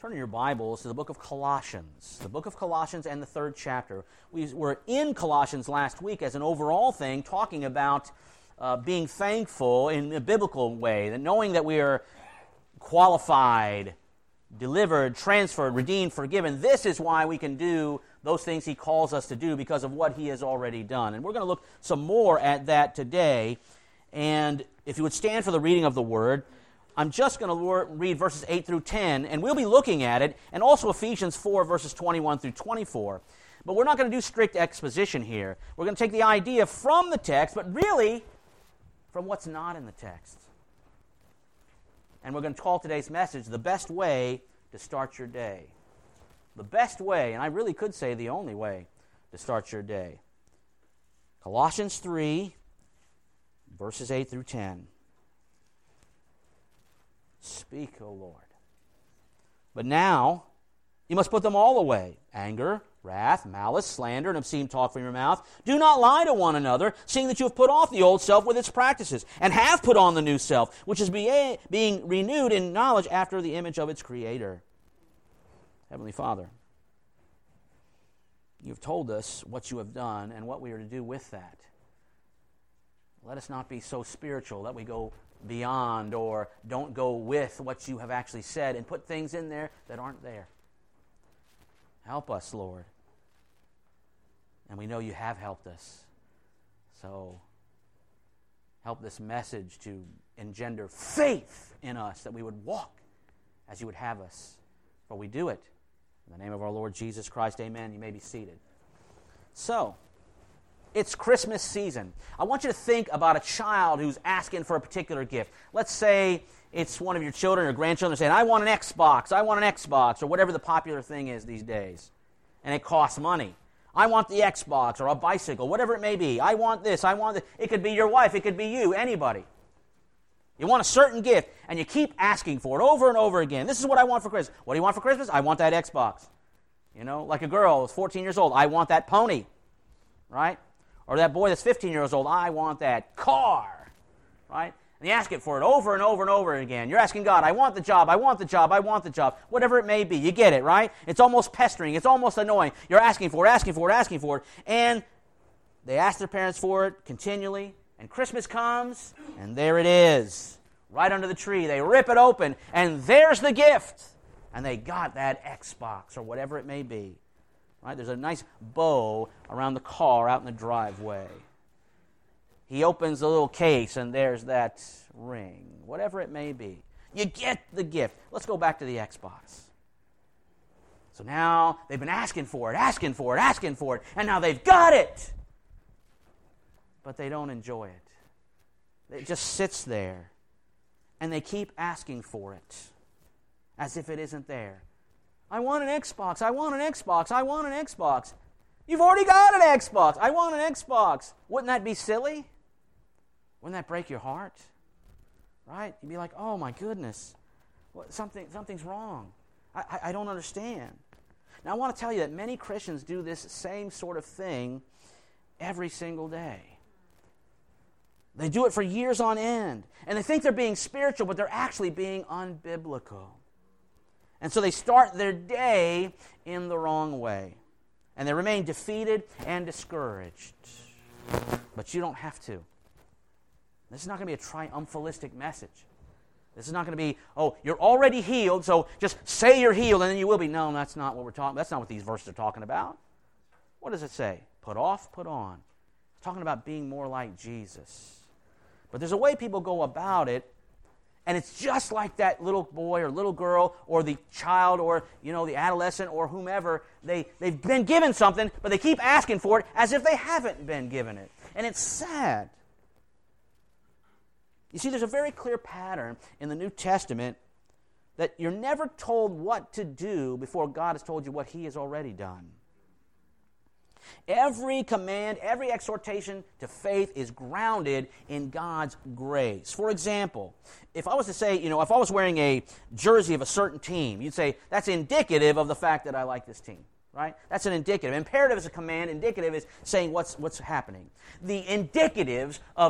Turn in your Bibles to the book of Colossians. The book of Colossians and the 3rd chapter. We were in Colossians last week as an overall thing, talking about being thankful in a biblical way, that knowing that we are qualified, delivered, transferred, redeemed, forgiven. This is why we can do those things He calls us to do because of what He has already done. And we're going to look some more at that today. And if you would stand for the reading of the Word, I'm just going to read verses 8 through 10, and we'll be looking at it, and also Ephesians 4, verses 21 through 24. But we're not going to do strict exposition here. We're going to take the idea from the text, but really from what's not in the text. And we're going to call today's message, The Best Way to Start Your Day. The best way, and I really could say the only way to start your day. Colossians 3, verses 8 through 10. Speak, O Lord. But now you must put them all away. Anger, wrath, malice, slander, and obscene talk from your mouth. Do not lie to one another, seeing that you have put off the old self with its practices, and have put on the new self, which is being renewed in knowledge after the image of its Creator. Heavenly Father, you've told us what you have done and what we are to do with that. Let us not be so spiritual that we go beyond or don't go with what you have actually said and put things in there that aren't there. Help us, Lord. And we know you have helped us. So help this message to engender faith in us that we would walk as you would have us. For we do it. In the name of our Lord Jesus Christ, amen. You may be seated. So, it's Christmas season. I want you to think about a child who's asking for a particular gift. Let's say it's one of your children or grandchildren saying, I want an Xbox, or whatever the popular thing is these days. And it costs money. I want the Xbox or a bicycle, whatever it may be. I want this, I want this. It could be your wife, it could be you, anybody. You want a certain gift, and you keep asking for it over and over again. This is what I want for Christmas. What do you want for Christmas? I want that Xbox. You know, like a girl who's 14 years old, I want that pony, right? Or that boy that's 15 years old, I want that car, right? And you ask it for it over and over and over again. You're asking God, I want the job, I want the job, I want the job. Whatever it may be, you get it, right? It's almost pestering, it's almost annoying. You're asking for it. And they ask their parents for it continually. And Christmas comes, and there it is, right under the tree. They rip it open, and there's the gift. And they got that Xbox or whatever it may be. Right? There's a nice bow around the car out in the driveway. He opens the little case, and there's that ring, whatever it may be. You get the gift. Let's go back to the Xbox. So now they've been asking for it, and now they've got it. But they don't enjoy it. It just sits there, and they keep asking for it as if it isn't there. I want an Xbox. You've already got an Xbox. I want an Xbox. Wouldn't that be silly? Wouldn't that break your heart? Right? You'd be like, oh my goodness, something's wrong. I don't understand. Now I want to tell you that many Christians do this same sort of thing every single day. They do it for years on end. And they think they're being spiritual, but they're actually being unbiblical. And so they start their day in the wrong way. And they remain defeated and discouraged. But you don't have to. This is not going to be a triumphalistic message. This is not going to be, oh, you're already healed, so just say you're healed and then you will be. No, that's not what we're talking about. That's not what these verses are talking about. What does it say? Put off, put on. It's talking about being more like Jesus. But there's a way people go about it, and it's just like that little boy or little girl or the child or, the adolescent or whomever. They've been given something, but they keep asking for it as if they haven't been given it. And it's sad. You see, there's a very clear pattern in the New Testament that you're never told what to do before God has told you what He has already done. Every command, every exhortation to faith is grounded in God's grace. For example, if I was to say, if I was wearing a jersey of a certain team, you'd say, that's indicative of the fact that I like this team, right? That's an indicative. Imperative is a command. Indicative is saying what's happening. The indicatives of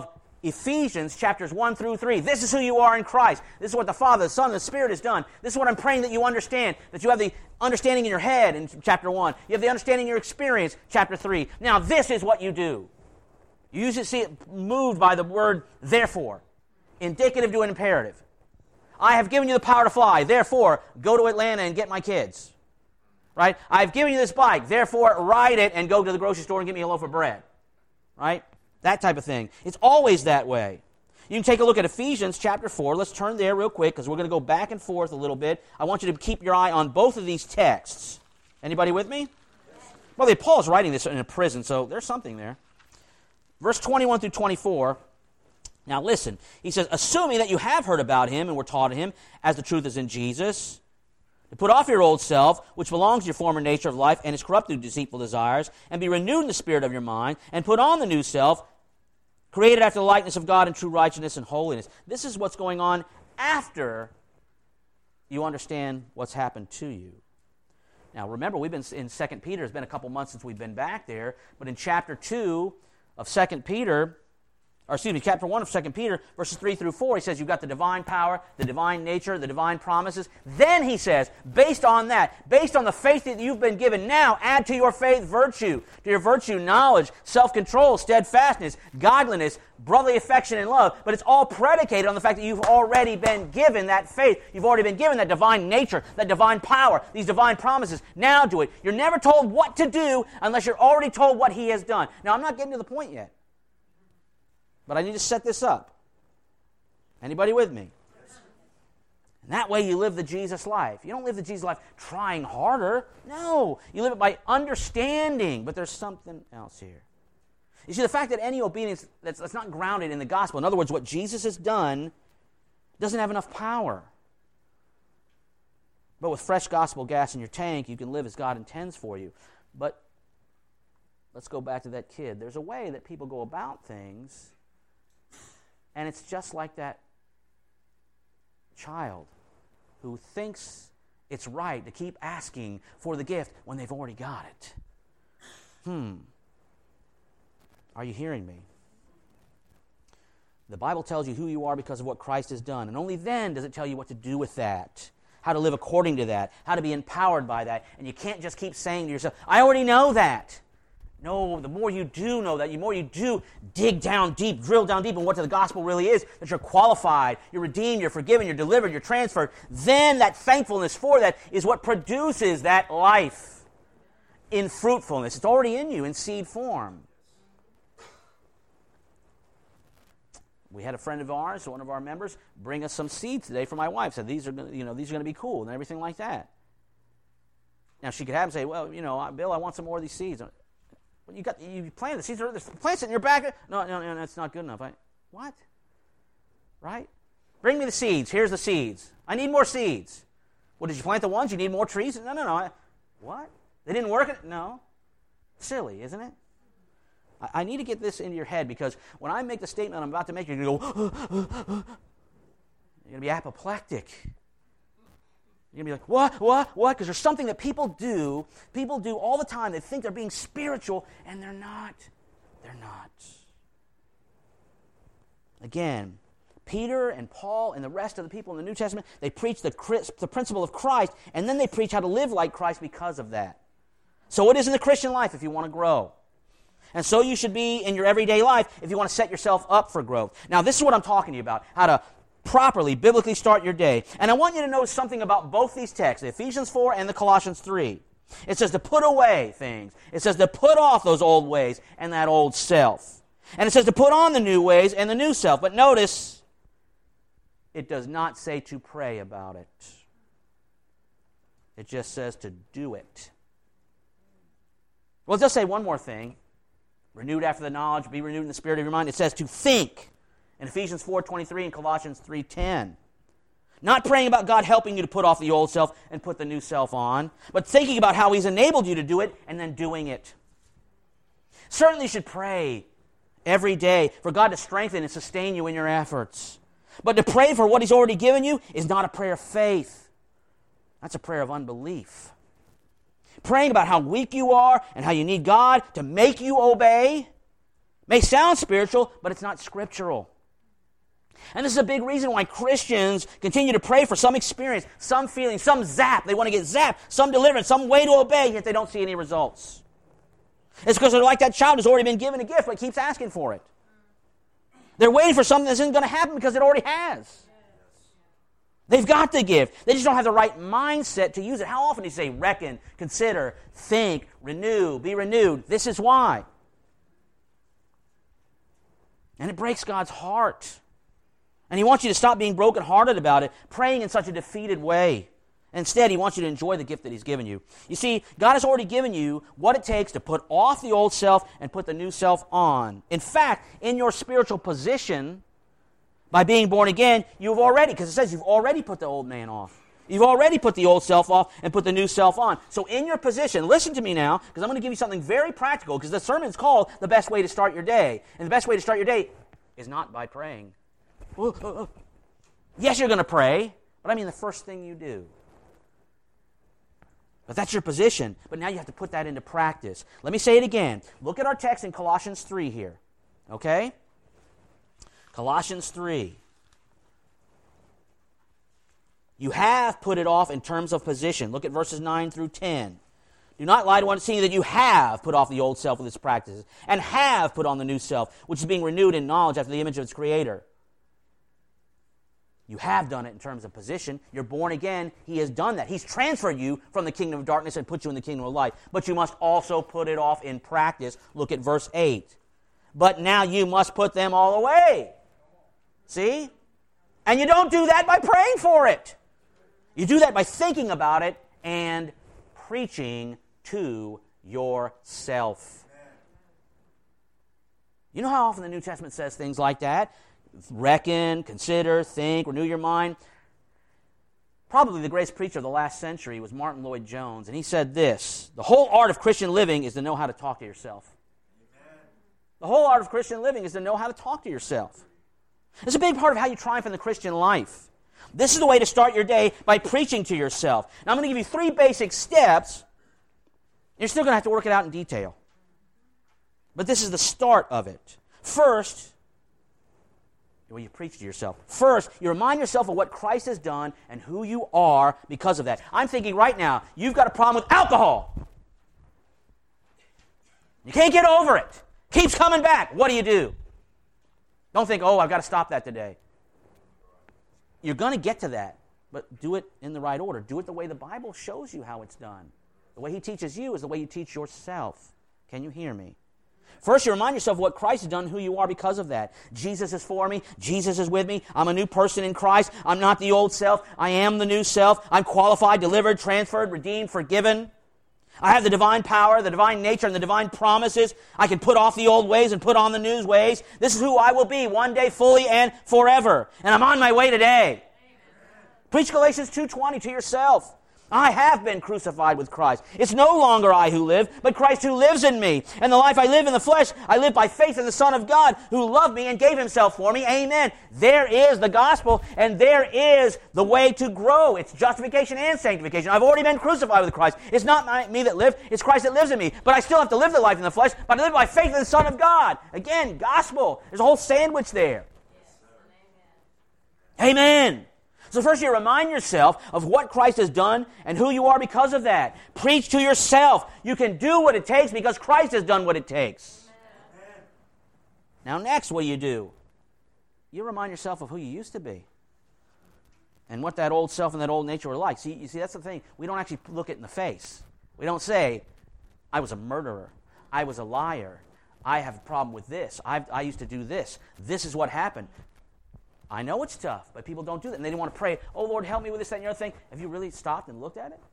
Ephesians chapters 1 through 3. This is who you are in Christ. This is what the Father, the Son, and the Spirit has done. This is what I'm praying that you understand, that you have the understanding in your head in chapter 1. You have the understanding in your experience, chapter 3. Now, this is what you do. You usually see it moved by the word therefore, indicative to an imperative. I have given you the power to fly, therefore, go to Atlanta and get my kids. Right? I've given you this bike, therefore, ride it and go to the grocery store and get me a loaf of bread. Right? That type of thing. It's always that way. You can take a look at Ephesians chapter 4. Let's turn there real quick because we're going to go back and forth a little bit. I want you to keep your eye on both of these texts. Anybody with me? Well, Paul's writing this in a prison, so there's something there. Verse 21 through 24. Now listen. He says, assuming that you have heard about him and were taught him, as the truth is in Jesus, to put off your old self, which belongs to your former nature of life and is corrupt through deceitful desires, and be renewed in the spirit of your mind, and put on the new self, created after the likeness of God in true righteousness and holiness. This is what's going on after you understand what's happened to you. Now remember, we've been in 2 Peter. It's been a couple months since we've been back there. But in chapter 2 of 2 Peter, chapter 1 of 2 Peter, verses 3 through 4, he says you've got the divine power, the divine nature, the divine promises. Then he says, based on that, based on the faith that you've been given now, add to your faith virtue. To your virtue, knowledge, self-control, steadfastness, godliness, brotherly affection, and love. But it's all predicated on the fact that you've already been given that faith. You've already been given that divine nature, that divine power, these divine promises. Now do it. You're never told what to do unless you're already told what he has done. Now, I'm not getting to the point yet. But I need to set this up. Anybody with me? And that way you live the Jesus life. You don't live the Jesus life trying harder. No. You live it by understanding. But there's something else here. You see, the fact that any obedience that's not grounded in the gospel, in other words, what Jesus has done, doesn't have enough power. But with fresh gospel gas in your tank, you can live as God intends for you. But let's go back to that kid. There's a way that people go about things, and it's just like that child who thinks it's right to keep asking for the gift when they've already got it. Are you hearing me? The Bible tells you who you are because of what Christ has done, and only then does it tell you what to do with that, how to live according to that, how to be empowered by that. And you can't just keep saying to yourself, I already know that. No, the more you do know that, the more you do dig down deep, drill down deep in what the gospel really is, that you're qualified, you're redeemed, you're forgiven, you're delivered, you're transferred, then that thankfulness for that is what produces that life in fruitfulness. It's already in you in seed form. We had a friend of ours, one of our members, bring us some seeds today for my wife. Said these are going to be cool and everything like that. Now she could have them say, well, Bill, I want some more of these seeds. You planted the seeds. There's plants in your back. No, that's not good enough. What? Right? Bring me the seeds. Here's the seeds. I need more seeds. Well, did you plant the ones? You need more trees? No. What? They didn't work? No. Silly, isn't it? I need to get this into your head, because when I make the statement I'm about to make, you're going to go, you're going to be apoplectic. You're going to be like, what? Because there's something that people do all the time. They think they're being spiritual, and they're not. They're not. Again, Peter and Paul and the rest of the people in the New Testament, they preach the principle of Christ, and then they preach how to live like Christ because of that. So it is in the Christian life if you want to grow. And so you should be in your everyday life if you want to set yourself up for growth. Now, this is what I'm talking to you about, how to properly, biblically start your day. And I want you to know something about both these texts, the Ephesians 4 and the Colossians 3. It says to put away things. It says to put off those old ways and that old self. And it says to put on the new ways and the new self. But notice, it does not say to pray about it. It just says to do it. Well, it does say one more thing. Renewed after the knowledge, be renewed in the spirit of your mind. It says to think in Ephesians 4:23 and Colossians 3:10. Not praying about God helping you to put off the old self and put the new self on, but thinking about how He's enabled you to do it and then doing it. Certainly you should pray every day for God to strengthen and sustain you in your efforts. But to pray for what He's already given you is not a prayer of faith. That's a prayer of unbelief. Praying about how weak you are and how you need God to make you obey may sound spiritual, but it's not scriptural. And this is a big reason why Christians continue to pray for some experience, some feeling, some zap. They want to get zapped, some deliverance, some way to obey, yet they don't see any results. It's because they're like that child who's already been given a gift but keeps asking for it. They're waiting for something that isn't going to happen because it already has. They've got the gift. They just don't have the right mindset to use it. How often do you say, reckon, consider, think, renew, be renewed? This is why. And it breaks God's heart. And He wants you to stop being brokenhearted about it, praying in such a defeated way. Instead, He wants you to enjoy the gift that He's given you. You see, God has already given you what it takes to put off the old self and put the new self on. In fact, in your spiritual position, by being born again, you've already, because it says you've already put the old man off. You've already put the old self off and put the new self on. So in your position, listen to me now, because I'm going to give you something very practical, because the sermon's called The Best Way to Start Your Day. And the best way to start your day is not by praying. Yes, you're going to pray, but I mean the first thing you do. But that's your position. But now you have to put that into practice. Let me say it again. Look at our text in Colossians 3 here. Okay? Colossians 3. You have put it off in terms of position. Look at verses 9 through 10. Do not lie to one, seeing that you have put off the old self with its practices, and have put on the new self, which is being renewed in knowledge after the image of its Creator. You have done it in terms of position. You're born again. He has done that. He's transferred you from the kingdom of darkness and put you in the kingdom of light. But you must also put it off in practice. Look at verse 8. But now you must put them all away. See? And you don't do that by praying for it. You do that by thinking about it and preaching to yourself. You know how often the New Testament says things like that? Reckon, consider, think, renew your mind. Probably the greatest preacher of the last century was Martin Lloyd-Jones, and he said this: the whole art of Christian living is to know how to talk to yourself. Amen. The whole art of Christian living is to know how to talk to yourself. It's a big part of how you triumph in the Christian life. This is the way to start your day, by preaching to yourself. Now I'm going to give you 3 basic steps. You're still going to have to work it out in detail. But this is the start of it. First, well, you preach to yourself. First, you remind yourself of what Christ has done and who you are because of that. I'm thinking right now, you've got a problem with alcohol. You can't get over it. Keeps coming back. What do? Don't think, I've got to stop that today. You're going to get to that, but do it in the right order. Do it the way the Bible shows you how it's done. The way He teaches you is the way you teach yourself. Can you hear me? First, you remind yourself of what Christ has done, who you are because of that. Jesus is for me. Jesus is with me. I'm a new person in Christ. I'm not the old self. I am the new self. I'm qualified, delivered, transferred, redeemed, forgiven. I have the divine power, the divine nature, and the divine promises. I can put off the old ways and put on the new ways. This is who I will be one day fully and forever. And I'm on my way today. Amen. Preach Galatians 2:20 to yourself. I have been crucified with Christ. It's no longer I who live, but Christ who lives in me. And the life I live in the flesh, I live by faith in the Son of God who loved me and gave Himself for me. Amen. There is the gospel, and there is the way to grow. It's justification and sanctification. I've already been crucified with Christ. It's not me that lives, it's Christ that lives in me. But I still have to live the life in the flesh, but I live by faith in the Son of God. Again, gospel. There's a whole sandwich there. Amen. So first you remind yourself of what Christ has done and who you are because of that. Preach to yourself. You can do what it takes because Christ has done what it takes. Amen. Now next, what do? You remind yourself of who you used to be and what that old self and that old nature were like. See, you see, that's the thing. We don't actually look it in the face. We don't say, I was a murderer. I was a liar. I have a problem with this. I used to do this. This is what happened. I know it's tough, but people don't do that. And they don't want to pray, Lord, help me with this, that, and the other thing. Have you really stopped and looked at it?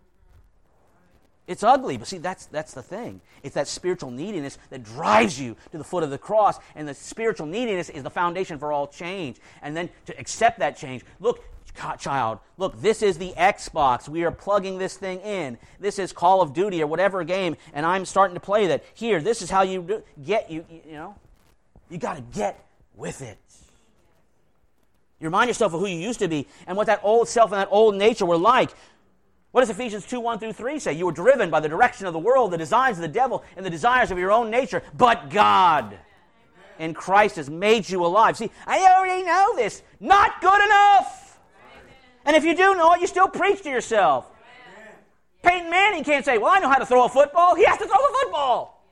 It's ugly, but see, that's the thing. It's that spiritual neediness that drives you to the foot of the cross, and the spiritual neediness is the foundation for all change. And then to accept that change. Look, child, look, this is the Xbox. We are plugging this thing in. This is Call of Duty or whatever game, and I'm starting to play that. Here, this is how you get, you got to get with it. You remind yourself of who you used to be and what that old self and that old nature were like. What does Ephesians 2:1-3 say? You were driven by the direction of the world, the designs of the devil, and the desires of your own nature, but God. in Christ has made you alive. See, I already know this. Not good enough. And if you do know it, you still preach to yourself. Peyton Manning can't say, well, I know how to throw a football. He has to throw the football.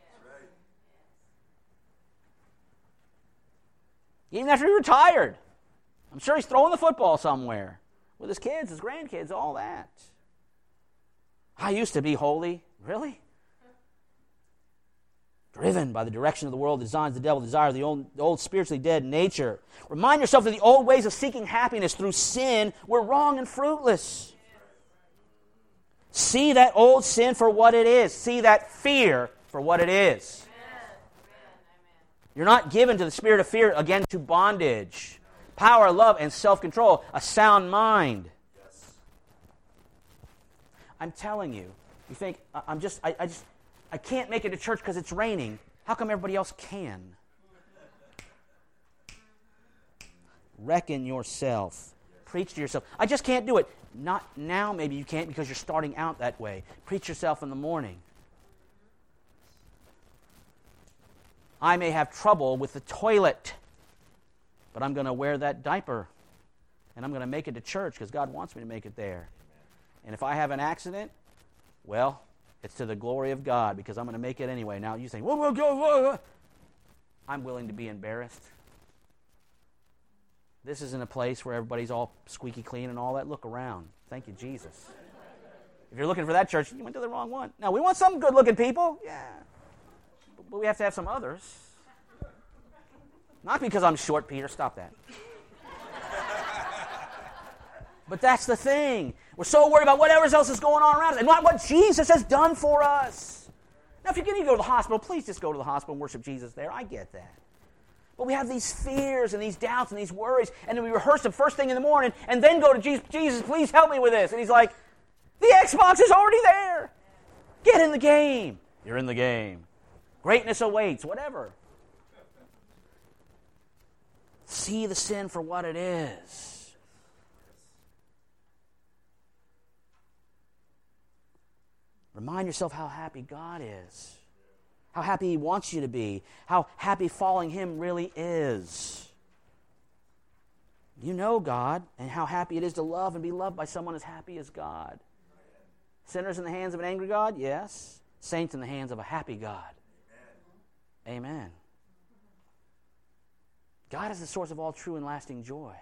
Even after he retired. I'm sure he's throwing the football somewhere with his kids, his grandkids, all that. I used to be holy. Really? Driven by the direction of the world, the designs of the devil, the desire of the old spiritually dead nature. Remind yourself that the old ways of seeking happiness through sin were wrong and fruitless. See that old sin for what it is. See that fear for what it is. You're not given to the spirit of fear, again, to bondage. Power, love, and self-control. A sound mind. I'm telling you. You think, I can't make it to church because it's raining. How come everybody else can? Reckon yourself. Preach to yourself. I just can't do it. Not now, maybe you can't because you're starting out that way. Preach yourself in the morning. I may have trouble with the toilet, but I'm going to wear that diaper, and I'm going to make it to church because God wants me to make it there. And if I have an accident, well, it's to the glory of God because I'm going to make it anyway. Now you think, whoa. I'm willing to be embarrassed. This isn't a place where everybody's all squeaky clean and all that. Look around. Thank you, Jesus. If you're looking for that church, you went to the wrong one. Now, we want some good-looking people. Yeah. But we have to have some others. Not because I'm short, Peter. Stop that. But that's the thing. We're so worried about whatever else is going on around us and not what Jesus has done for us. Now, if you're going to go to the hospital, please just go to the hospital and worship Jesus there. I get that. But we have these fears and these doubts and these worries, and then we rehearse them first thing in the morning and then go to Jesus, Jesus, please help me with this. And he's like, the Xbox is already there. Get in the game. You're in the game. Greatness awaits, whatever. See the sin for what it is. Remind yourself how happy God is. How happy He wants you to be. How happy following Him really is. You know God and how happy it is to love and be loved by someone as happy as God. Sinners in the hands of an angry God? Yes. Saints in the hands of a happy God. Amen. God is the source of all true and lasting joy.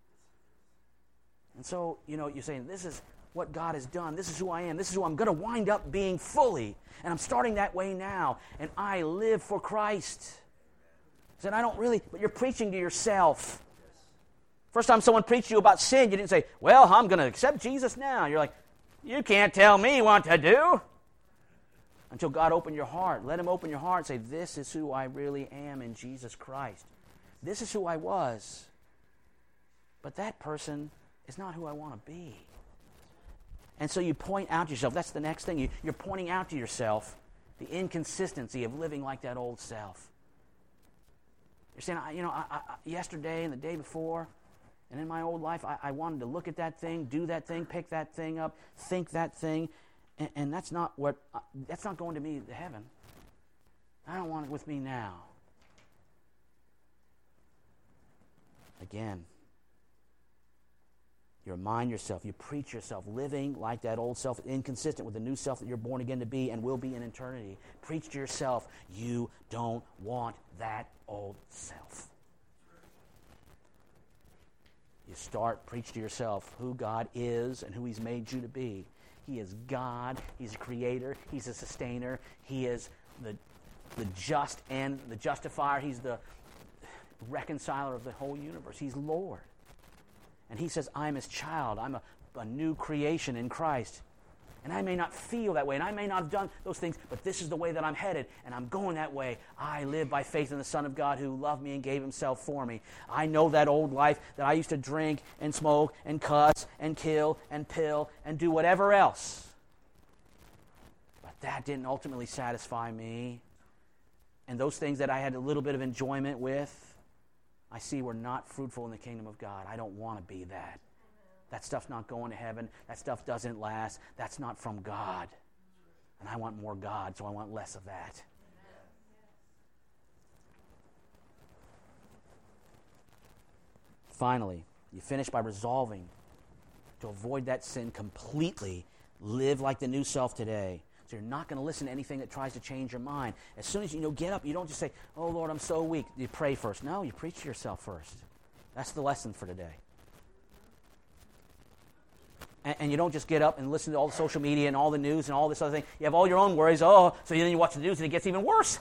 And so, you're saying, this is what God has done. This is who I am. This is who I'm going to wind up being fully. And I'm starting that way now. And I live for Christ. I said, I don't really, but you're preaching to yourself. First time someone preached to you about sin, you didn't say, well, I'm going to accept Jesus now. You're like, you can't tell me what to do. Until God opened your heart. Let Him open your heart and say, this is who I really am in Jesus Christ. This is who I was. But that person is not who I want to be. And so you point out to yourself. That's the next thing. You're pointing out to yourself the inconsistency of living like that old self. You're saying, yesterday and the day before, and in my old life, I wanted to look at that thing, do that thing, pick that thing up, think that thing, and that's not going to me to heaven. I don't want it with me now. Again, you remind yourself, you preach yourself, living like that old self, inconsistent with the new self that you're born again to be and will be in eternity. Preach to yourself, you don't want that old self. You preach to yourself who God is and who He's made you to be. He is God, He's a creator, He's a sustainer, He is the just and the justifier, He's the reconciler of the whole universe. He's Lord. And He says, I'm His child. I'm a new creation in Christ. And I may not feel that way, and I may not have done those things, but this is the way that I'm headed, and I'm going that way. I live by faith in the Son of God who loved me and gave Himself for me. I know that old life that I used to drink and smoke and cuss and kill and pill and do whatever else. But that didn't ultimately satisfy me. And those things that I had a little bit of enjoyment with, I see were not fruitful in the kingdom of God. I don't want to be that. That stuff's not going to heaven. That stuff doesn't last. That's not from God. And I want more God, so I want less of that. finally, you finish by resolving to avoid that sin completely. Live like the new self today. So you're not going to listen to anything that tries to change your mind. As soon as you get up, you don't just say, "Oh, Lord, I'm so weak." You pray first. No, you preach to yourself first. That's the lesson for today. And you don't just get up and listen to all the social media and all the news and all this other thing. You have all your own worries. So then you watch the news and it gets even worse.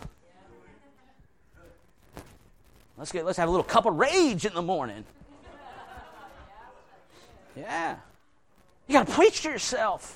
Let's have a little cup of rage in the morning. Yeah. You got to preach to yourself.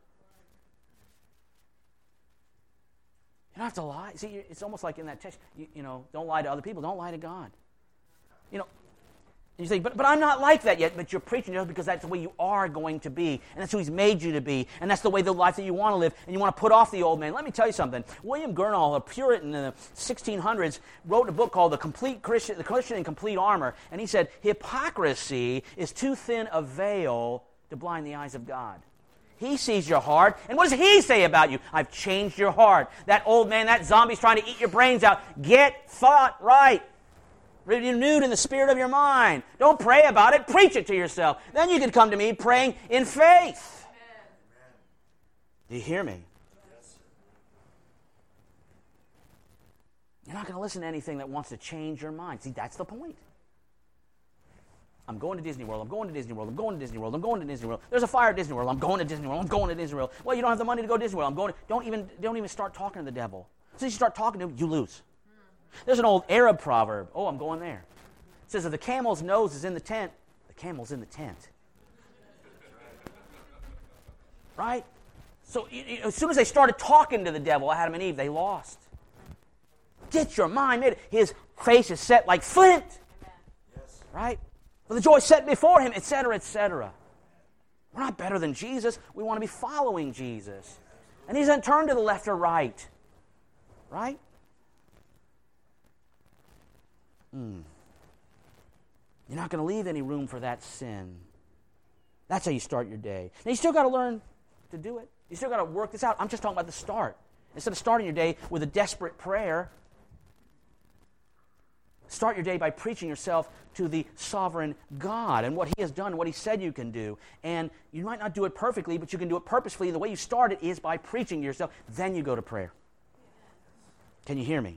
You don't have to lie. See, it's almost like in that text, don't lie to other people. Don't lie to God. And you say, but I'm not like that yet. But you're preaching to because that's the way you are going to be. And that's who He's made you to be. And that's the way the life that you want to live. And you want to put off the old man. Let me tell you something. William Gurnall, a Puritan in the 1600s, wrote a book called The Christian in Complete Armor. And he said, hypocrisy is too thin a veil to blind the eyes of God. He sees your heart. And what does He say about you? I've changed your heart. That old man, that zombie's trying to eat your brains out. Get thought right. Renewed in the spirit of your mind. Don't pray about it. Preach it to yourself. Then you can come to me praying in faith. Amen. Do you hear me? Yes. You're not going to listen to anything that wants to change your mind. See, that's the point. I'm going to Disney World. I'm going to Disney World. I'm going to Disney World. I'm going to Disney World. There's a fire at Disney World. I'm going to Disney World. I'm going to Disney World. Well, you don't have the money to go to Disney World. I'm going to, don't even start talking to the devil. As soon as you start talking to him, you lose. There's an old Arab proverb. Oh, I'm going there. It says, if the camel's nose is in the tent, the camel's in the tent. Right? So as soon as they started talking to the devil, Adam and Eve, they lost. Get your mind made. His face is set like flint. Yes. Right? For the joy set before him, etc., etc. We're not better than Jesus. We want to be following Jesus. And He doesn't turn to the left or right. Right? You're not going to leave any room for that sin. That's how you start your day. Now, you still got to learn to do it. You still got to work this out. I'm just talking about the start. Instead of starting your day with a desperate prayer, start your day by preaching yourself to the sovereign God and what He has done, what He said you can do. And you might not do it perfectly, but you can do it purposefully. The way you start it is by preaching to yourself. Then you go to prayer. Can you hear me?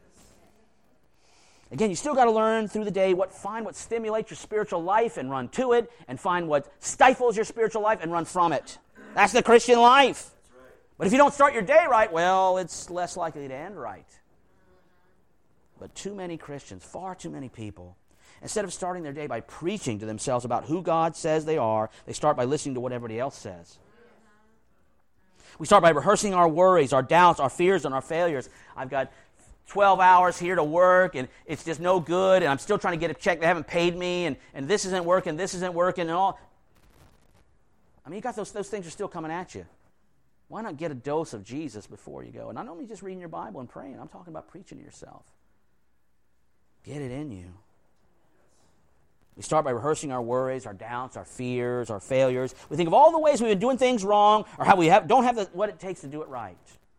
Again, you still got to learn through the day find what stimulates your spiritual life and run to it, and find what stifles your spiritual life and run from it. That's the Christian life. That's right. But if you don't start your day right, well, it's less likely to end right. But too many Christians, far too many people, instead of starting their day by preaching to themselves about who God says they are, they start by listening to what everybody else says. We start by rehearsing our worries, our doubts, our fears, and our failures. I've got 12 hours here to work, and it's just no good, and I'm still trying to get a check. They haven't paid me, and this isn't working, and all. I mean, you got those things are still coming at you. Why not get a dose of Jesus before you go? And not only just reading your Bible and praying, I'm talking about preaching to yourself. Get it in you. We start by rehearsing our worries, our doubts, our fears, our failures. We think of all the ways we've been doing things wrong, or how we don't have what it takes to do it right.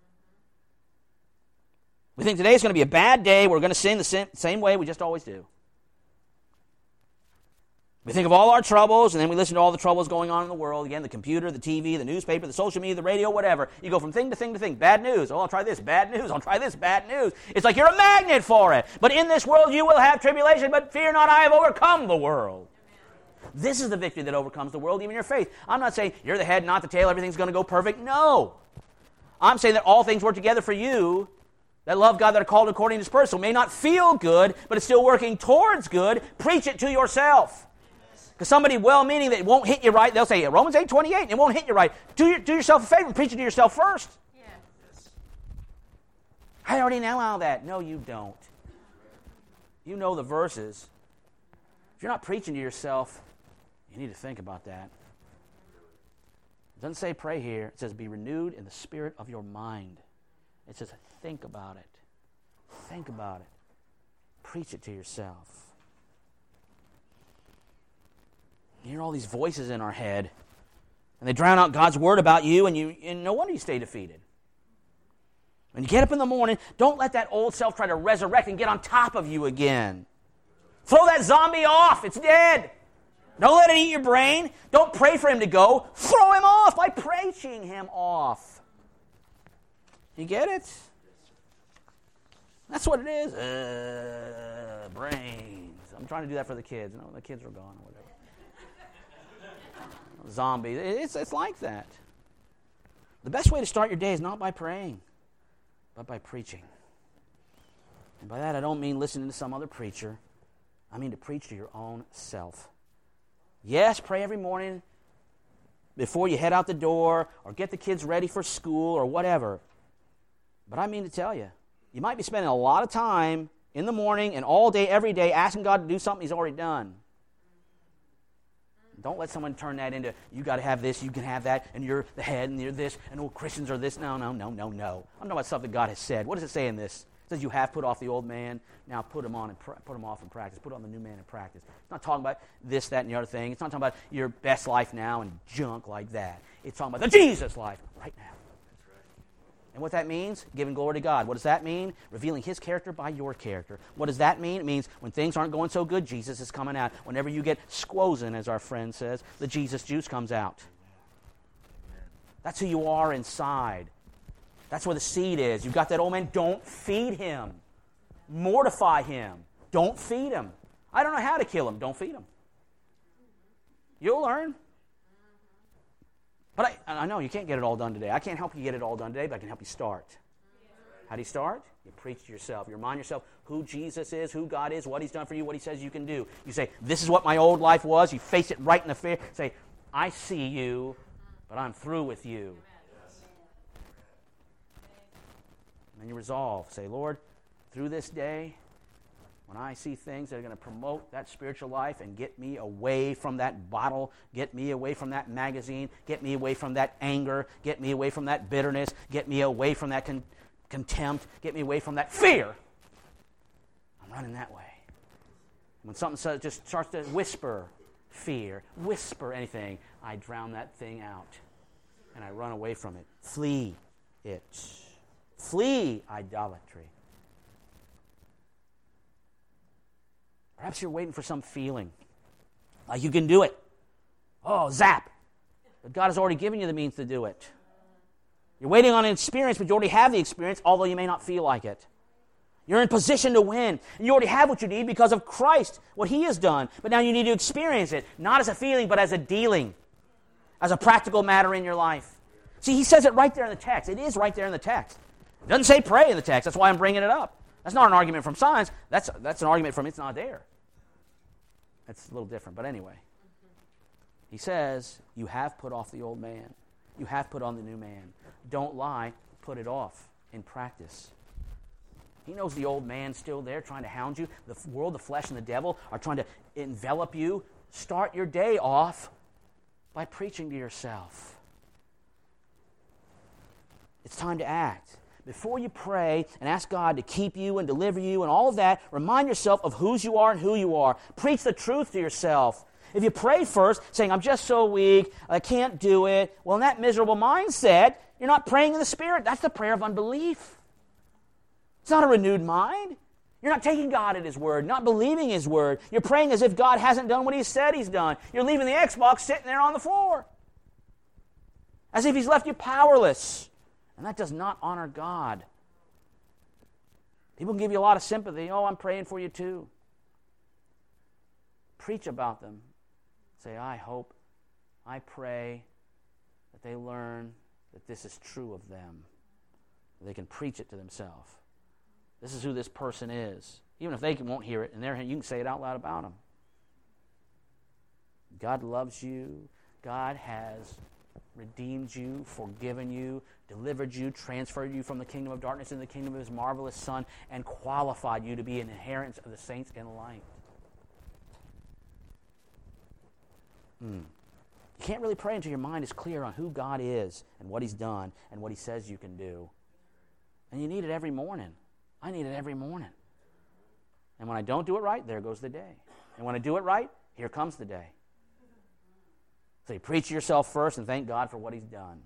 We think today is going to be a bad day. We're going to sin the same way we just always do. We think of all our troubles, and then we listen to all the troubles going on in the world. Again, the computer, the TV, the newspaper, the social media, the radio, whatever. You go from thing to thing to thing. Bad news. Oh, I'll try this. Bad news. I'll try this. Bad news. It's like you're a magnet for it. But in this world you will have tribulation, but fear not, I have overcome the world. This is the victory that overcomes the world, even your faith. I'm not saying you're the head, not the tail, everything's going to go perfect. No. I'm saying that all things work together for you that love God, that are called according to His purpose. So it may not feel good, but it's still working towards good. Preach it to yourself. Because somebody well-meaning that won't hit you right, they'll say, Romans 8:28, and it won't hit you right. Do yourself a favor and preach it to yourself first. Yes. I already know all that. No, you don't. You know the verses. If you're not preaching to yourself, you need to think about that. It doesn't say pray here. It says be renewed in the spirit of your mind. It says think about it. Think about it. Preach it to yourself. You hear all these voices in our head, and they drown out God's word about you, and no wonder you stay defeated. When you get up in the morning, don't let that old self try to resurrect and get on top of you again. Throw that zombie off. It's dead. Don't let it eat your brain. Don't pray for him to go. Throw him off by preaching him off. You get it? That's what it is. Brains. I'm trying to do that for the kids. The kids are gone or whatever. Zombies. It's like that. The best way to start your day is not by praying, but by preaching. And by that I don't mean listening to some other preacher. I mean to preach to your own self. Yes, pray every morning before you head out the door or get the kids ready for school or whatever. But I mean to tell you, you might be spending a lot of time in the morning and all day, every day, asking God to do something He's already done. Don't let someone turn that into, you got to have this, you can have that, and you're the head, and you're this, and all Christians are this. No. I'm talking about stuff that God has said. What does it say in this? It says you have put off the old man, now put him off in practice. Put on the new man in practice. It's not talking about this, that, and the other thing. It's not talking about your best life now and junk like that. It's talking about the Jesus life right now. And what that means? Giving glory to God. What does that mean? Revealing His character by your character. What does that mean? It means when things aren't going so good, Jesus is coming out. Whenever you get squozen, as our friend says, the Jesus juice comes out. That's who you are inside. That's where the seed is. You've got that old man. Don't feed him. Mortify him. Don't feed him. I don't know how to kill him. Don't feed him. You'll learn. But I know you can't get it all done today. I can't help you get it all done today, but I can help you start. How do you start? You preach to yourself. You remind yourself who Jesus is, who God is, what He's done for you, what He says you can do. You say, this is what my old life was. You face it right in the face. Say, I see you, but I'm through with you. And then you resolve. Say, Lord, through this day, when I see things that are going to promote that spiritual life and get me away from that bottle, get me away from that magazine, get me away from that anger, get me away from that bitterness, get me away from that contempt, get me away from that fear, I'm running that way. When something just starts to whisper fear, whisper anything, I drown that thing out and I run away from it. Flee it. Flee idolatry. Perhaps you're waiting for some feeling, like you can do it. Oh, zap. But God has already given you the means to do it. You're waiting on an experience, but you already have the experience, although you may not feel like it. You're in position to win. And you already have what you need because of Christ, what He has done. But now you need to experience it, not as a feeling, but as a dealing, as a practical matter in your life. See, He says it right there in the text. It is right there in the text. It doesn't say pray in the text. That's why I'm bringing it up. That's not an argument from science. That's an argument from it's not there. That's a little different, but anyway. He says, you have put off the old man. You have put on the new man. Don't lie, put it off in practice. He knows the old man's still there trying to hound you. The world, the flesh, and the devil are trying to envelop you. Start your day off by preaching to yourself. It's time to act. Before you pray and ask God to keep you and deliver you and all of that, remind yourself of whose you are and who you are. Preach the truth to yourself. If you pray first, saying, I'm just so weak, I can't do it, well, in that miserable mindset, you're not praying in the Spirit. That's the prayer of unbelief. It's not a renewed mind. You're not taking God at His word, not believing His word. You're praying as if God hasn't done what He said He's done. You're leaving the Xbox sitting there on the floor, as if He's left you powerless. And that does not honor God. People can give you a lot of sympathy. Oh, I'm praying for you too. Preach about them. Say, I hope, I pray that they learn that this is true of them. They can preach it to themselves. This is who this person is. Even if they won't hear it in their hand, you can say it out loud about them. God loves you. God has redeemed you, forgiven you, delivered you, transferred you from the kingdom of darkness into the kingdom of His marvelous Son, and qualified you to be an inheritance of the saints in light. You can't really pray until your mind is clear on who God is and what He's done and what He says you can do. And you need it every morning. I need it every morning. And when I don't do it right, there goes the day. And when I do it right, here comes the day. So you preach to yourself first and thank God for what He's done.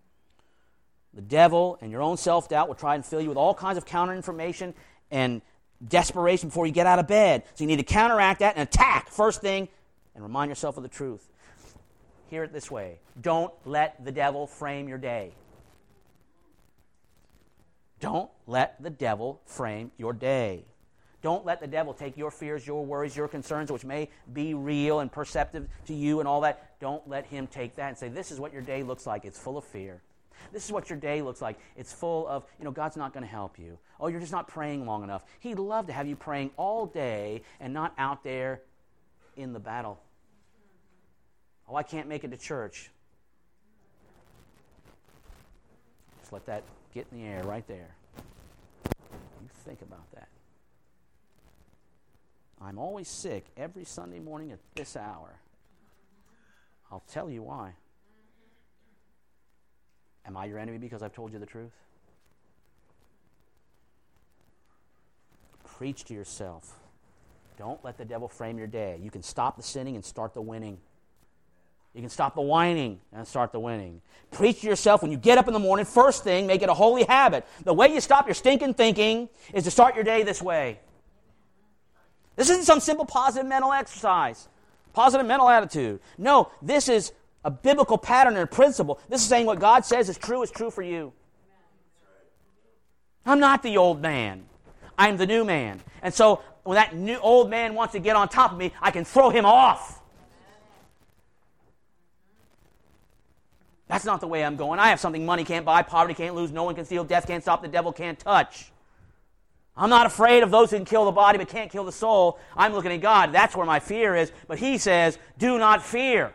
The devil and your own self-doubt will try and fill you with all kinds of counter-information and desperation before you get out of bed. So you need to counteract that and attack first thing and remind yourself of the truth. Hear it this way. Don't let the devil frame your day. Don't let the devil frame your day. Don't let the devil take your fears, your worries, your concerns, which may be real and perceptive to you and all that. Don't let him take that and say, this is what your day looks like. It's full of fear. This is what your day looks like. It's full of, God's not going to help you. Oh, you're just not praying long enough. He'd love to have you praying all day and not out there in the battle. Oh, I can't make it to church. Just let that get in the air right there. You think about that. I'm always sick every Sunday morning at this hour. I'll tell you why. Am I your enemy because I've told you the truth? Preach to yourself. Don't let the devil frame your day. You can stop the sinning and start the winning. You can stop the whining and start the winning. Preach to yourself when you get up in the morning. First thing, make it a holy habit. The way you stop your stinking thinking is to start your day this way. This isn't some simple positive mental exercise, positive mental attitude. No, this is a biblical pattern and principle. This is saying what God says is true for you. I'm not the old man. I'm the new man. And so when that new old man wants to get on top of me, I can throw him off. That's not the way I'm going. I have something money can't buy, poverty can't lose, no one can steal, death can't stop, the devil can't touch. I'm not afraid of those who can kill the body but can't kill the soul. I'm looking at God. That's where my fear is. But he says, do not fear.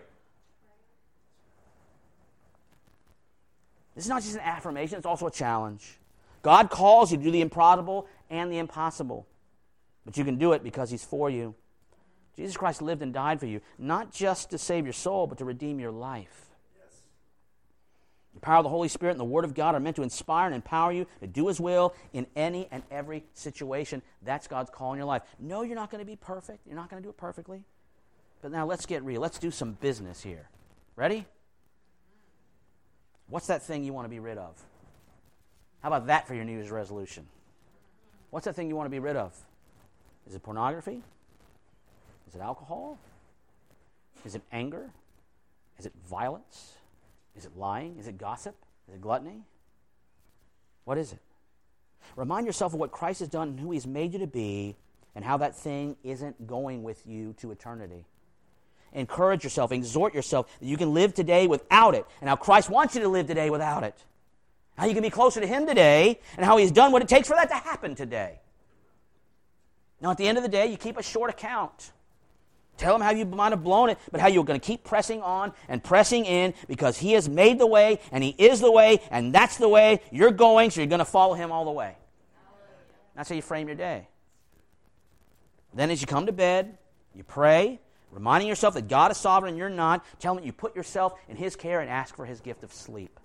This is not just an affirmation, it's also a challenge. God calls you to do the improbable and the impossible. But you can do it because he's for you. Jesus Christ lived and died for you, not just to save your soul, but to redeem your life. The power of the Holy Spirit and the Word of God are meant to inspire and empower you to do his will in any and every situation. That's God's call in your life. No, you're not going to be perfect. You're not going to do it perfectly. But now let's get real. Let's do some business here. Ready? What's that thing you want to be rid of? How about that for your New Year's resolution? What's that thing you want to be rid of? Is it pornography? Is it alcohol? Is it anger? Is it violence? Is it lying? Is it gossip? Is it gluttony? What is it? Remind yourself of what Christ has done and who he's made you to be and how that thing isn't going with you to eternity. Encourage yourself, exhort yourself that you can live today without it and how Christ wants you to live today without it. How you can be closer to him today and how he's done what it takes for that to happen today. Now, at the end of the day, you keep a short account. Tell him how you might have blown it, but how you're going to keep pressing on and pressing in because he has made the way, and he is the way, and that's the way you're going, so you're going to follow him all the way. That's how you frame your day. Then as you come to bed, you pray, reminding yourself that God is sovereign and you're not. Tell him that you put yourself in his care and ask for his gift of sleep.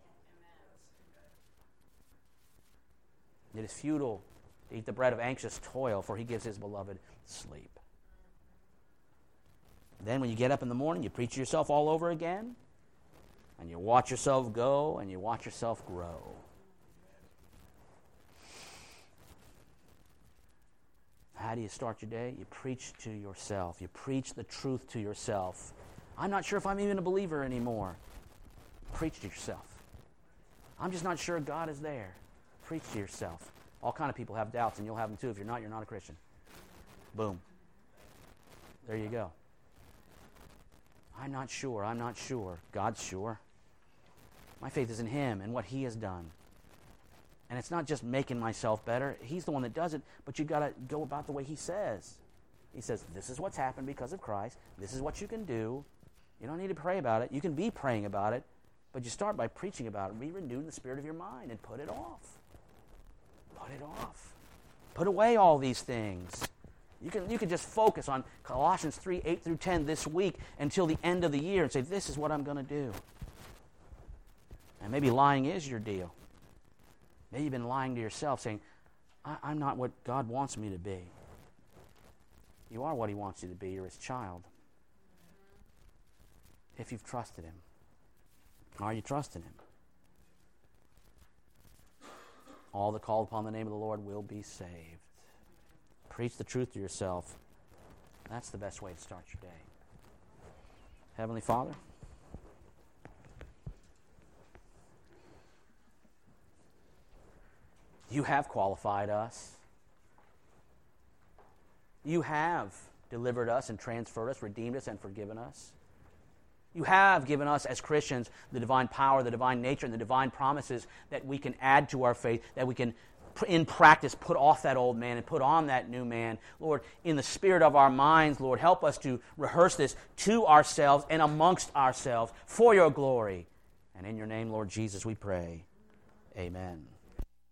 It is futile to eat the bread of anxious toil, for he gives his beloved sleep. Then when you get up in the morning, you preach to yourself all over again, and you watch yourself go, and you watch yourself grow. How do you start your day? You preach to yourself. You preach the truth to yourself. I'm not sure if I'm even a believer anymore. Preach to yourself. I'm just not sure God is there. Preach to yourself. All kind of people have doubts, and you'll have them too. If you're not a Christian. Boom. There you go. I'm not sure. God's sure. My faith is in him and what he has done. And it's not just making myself better. He's the one that does it, but you've got to go about the way he says. He says, this is what's happened because of Christ. This is what you can do. You don't need to pray about it. You can be praying about it, but you start by preaching about it. Be renewed in the spirit of your mind and put it off. Put it off. Put away all these things. You can just focus on Colossians 3, 8 through 10 this week until the end of the year and say, this is what I'm going to do. And maybe lying is your deal. Maybe you've been lying to yourself saying, I'm not what God wants me to be. You are what he wants you to be. You're his child. If you've trusted him. Are you trusting him? All that call upon the name of the Lord will be saved. Preach the truth to yourself. That's the best way to start your day. Heavenly Father, you have qualified us. You have delivered us and transferred us, redeemed us and forgiven us. You have given us as Christians the divine power, the divine nature, and the divine promises that we can add to our faith, that we can, in practice, put off that old man and put on that new man. Lord, in the spirit of our minds, Lord, help us to rehearse this to ourselves and amongst ourselves for your glory. And in your name, Lord Jesus, we pray. Amen.